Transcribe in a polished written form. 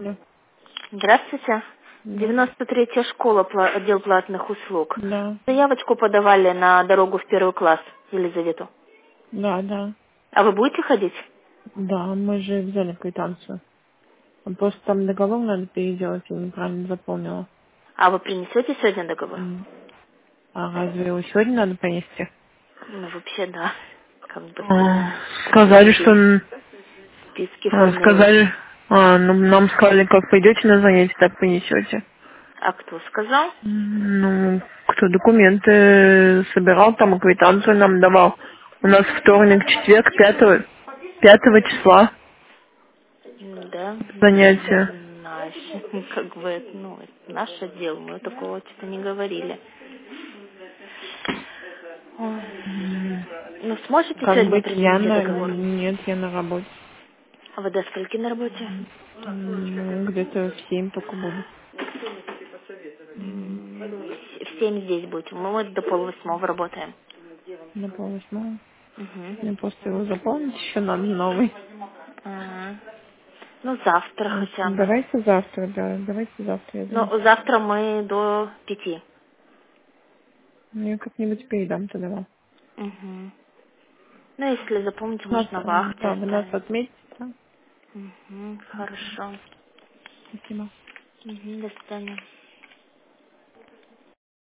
Да. Здравствуйте. Да. 93-я школа, отдел платных услуг. Да. Заявочку подавали на дорогу в первый класс, Елизавету. Да, да. А вы будете ходить? Да, мы же взяли квитанцию. Просто там договор надо переделать, я неправильно заполнила. А вы принесете сегодня договор? М. А разве его сегодня надо принести? Ну, вообще, да. Как бы Сказали, что списки формируют. сказали, ну, нам сказали, как пойдете на занятия, так принесете. А кто сказал? Ну, кто документы собирал, там и квитанцию нам давал. У нас вторник, четверг, пятого числа Да, занятия. не знаю. Как бы, ну, это наш отдел, мы такого что-то не говорили. Ой. Ну, сможете Как сегодня быть, я принести на... договор? Нет, я на работе. А вы до скольки на работе? Ну, где-то в 7 только буду. В 7 здесь будете. Мы вот до 7:30 работаем. На 7:30. Угу. Мне просто его заполнить еще надо новый. Ага. Ну, завтра хотя бы. Давайте завтра, да, давайте завтра я Ну, занесу. завтра мы до 5. Ну, я как-нибудь передам тогда вам. Угу. Ну, если запомните, Нас, может, на вахте да, вы нас оставим. отметите, да? Угу, Хорошо. хорошо. Спасибо. Угу, до свидания.